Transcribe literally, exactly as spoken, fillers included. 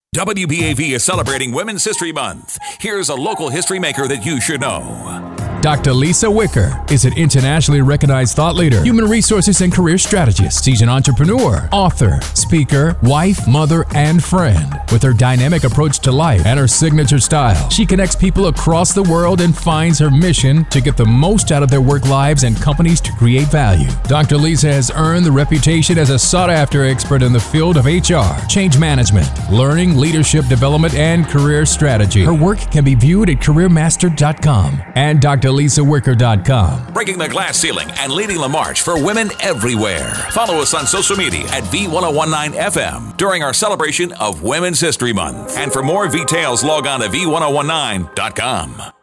W B A V is celebrating Women's History Month. Here's a local history maker that you should know. Doctor Lisa Wicker is an internationally recognized thought leader, human resources and career strategist. She's an entrepreneur, author, speaker, wife, mother, and friend. With her dynamic approach to life and her signature style, she connects people across the world and finds her mission to get the most out of their work lives and companies to create value. Doctor Lisa has earned the reputation as a sought-after expert in the field of H R, change management, learning, leadership development, and career strategy. Her work can be viewed at career master dot com and Dr Lisa Wicker dot com. Breaking the glass ceiling and leading the march for women everywhere. Follow us on social media at V ten nineteen F M during our celebration of Women's History Month. And for more details, log on to V ten nineteen dot com.